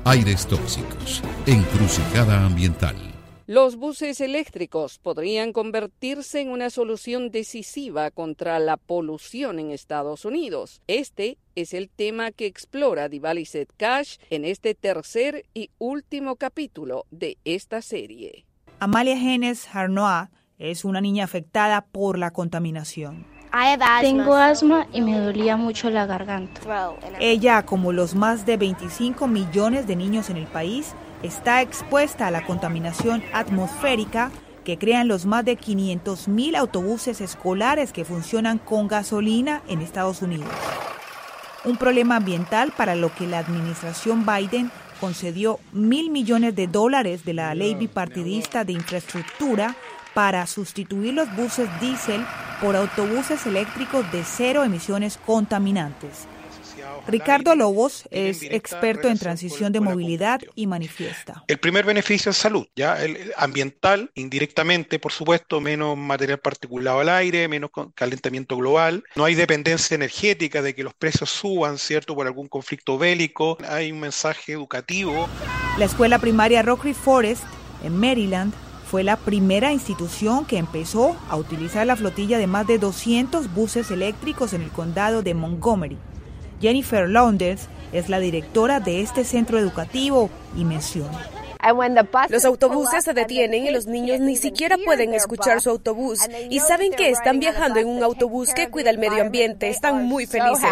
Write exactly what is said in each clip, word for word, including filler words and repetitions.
Aires tóxicos, encrucijada ambiental. Los buses eléctricos podrían convertirse en una solución decisiva contra la polución en Estados Unidos. Este es el tema que explora Diwaliset Cash en este tercer y último capítulo de esta serie. Amalia Genes Harnoa es una niña afectada por la contaminación. Tengo asma y me dolía mucho la garganta. Ella, como los más de veinticinco millones de niños en el país, está expuesta a la contaminación atmosférica que crean los más de quinientos mil autobuses escolares que funcionan con gasolina en Estados Unidos. Un problema ambiental para lo que la administración Biden concedió mil millones de dólares de la ley bipartidista de infraestructura para sustituir los buses diésel por autobuses eléctricos de cero emisiones contaminantes. Ricardo Lobos es experto en transición de movilidad y manifiesta. El primer beneficio es salud, ya el ambiental, indirectamente, por supuesto, menos material particulado al aire, menos calentamiento global. No hay dependencia energética de que los precios suban, ¿cierto?, por algún conflicto bélico. Hay un mensaje educativo. La escuela primaria Rockridge Forest, en Maryland, fue la primera institución que empezó a utilizar la flotilla de más de doscientos buses eléctricos en el condado de Montgomery. Jennifer Launders es la directora de este centro educativo y menciona: Los autobuses se detienen y los niños ni siquiera pueden escuchar su autobús y saben que están viajando en un autobús que cuida el medio ambiente. Están muy felices.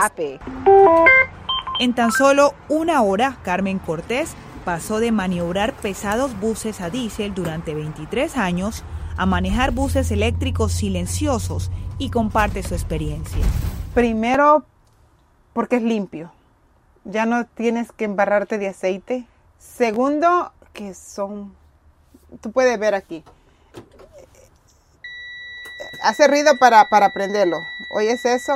En tan solo una hora, Carmen Cortés pasó de maniobrar pesados buses a diésel durante veintitrés años a manejar buses eléctricos silenciosos y comparte su experiencia. Primero, porque es limpio. Ya no tienes que embarrarte de aceite. Segundo, que son... Tú puedes ver aquí. Hace ruido para, para prenderlo. ¿Oyes eso?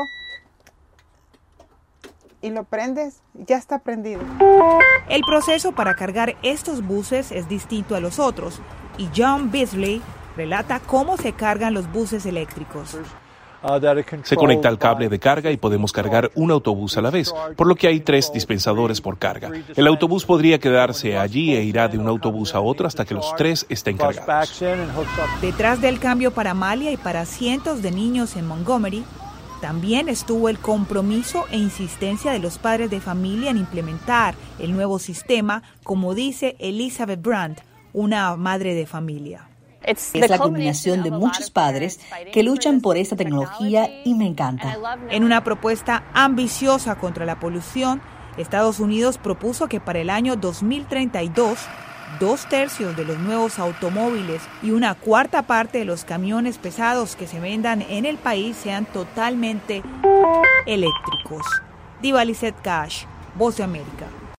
Y lo prendes, ya está prendido. El proceso para cargar estos buses es distinto a los otros y John Beasley relata cómo se cargan los buses eléctricos. Se conecta al cable de carga y podemos cargar un autobús a la vez, por lo que hay tres dispensadores por carga. El autobús podría quedarse allí e irá de un autobús a otro hasta que los tres estén cargados. Detrás del cambio para Amalia y para cientos de niños en Montgomery, también estuvo el compromiso e insistencia de los padres de familia en implementar el nuevo sistema, como dice Elizabeth Brandt, una madre de familia. Es la combinación de muchos padres que luchan por esta tecnología y me encanta. En una propuesta ambiciosa contra la polución, Estados Unidos propuso que para el año dos mil treinta y dos, dos tercios de los nuevos automóviles y una cuarta parte de los camiones pesados que se vendan en el país sean totalmente eléctricos. Diwaliset Cash, Voz de América.